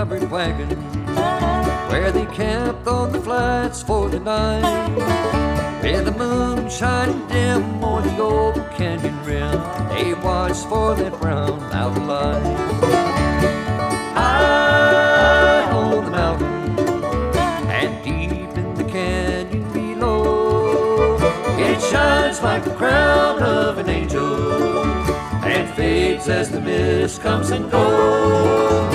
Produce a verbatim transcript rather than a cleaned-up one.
covered wagon where they camped on the flats for the night. With the moon shining dim o'er the old canyon rim, they watched for that brown mountain light. High on the mountain and deep in the canyon below, it shines like the crown of an angel and fades as the mist comes and goes.